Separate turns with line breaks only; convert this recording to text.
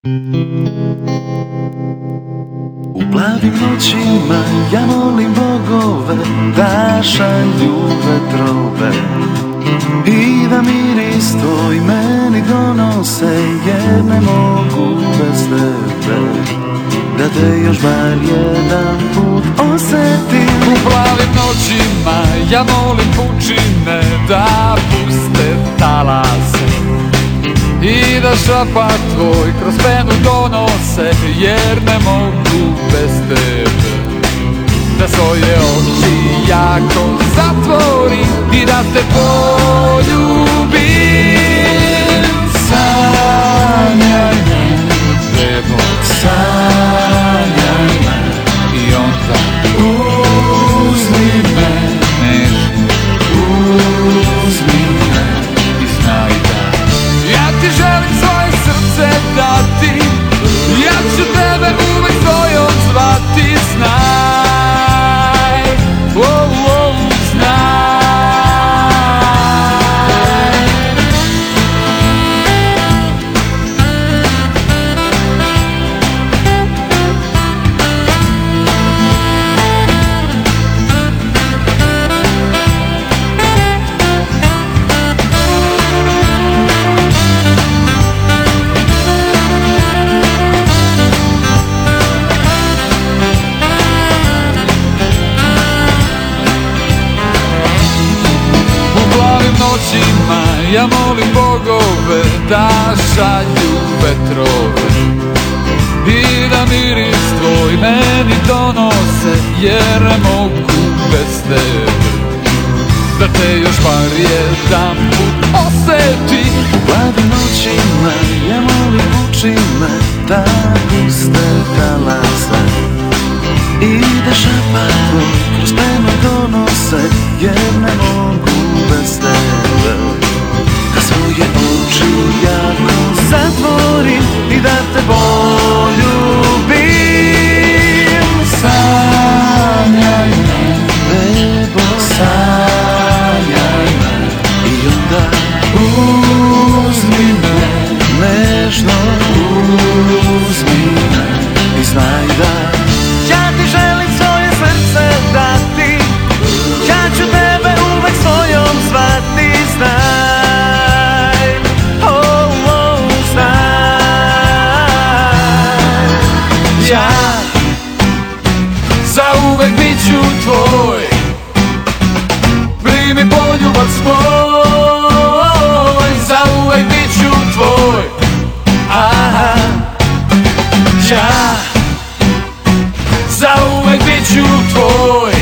U plavim noćima ja molim bogove da šalju vetrove i da miris tvoj meni donose, jer ne mogu bez tebe, da te još bar jedan put osetim.
U plavim noćima ja molim pučine da puste talase i da šapat tvoj kroz penu donose, jer ne mogu bez tebe, da svoje oči jako zatvorim i da te poljubim. Sanjaj me, bebo, sanjaj me i onda uzmi me, nežno uzmi me i znaj da ja ti želim svoje srce dati, ja ću tebe uvek svojom zvati, znaj, znaj. Noćima ja molim bogove da šalju vetrove i da miris tvoj meni donose, jer ne mogu bez tebe, da te još bar jedan put osetim.
U plavim noćima ja molim pučine da puste talase i da šapat tvoj kroz penu donose, jer ne mogu bez tebe, da svoje oči jako zatvorim i da te poljubim.
Sanjaj me,
bebo, sanjaj me i onda
uzmi me,
nežno uzmi me i znaj da ja ti želim svoje srce dati, ja ću tebe uvek svojom zvati, znaj, znaj.
ja zauvek bit ću tvoj, bili mi poljubac moj, zauvek bit ću tvoj, aha, ja zauvek bit ću tvoj.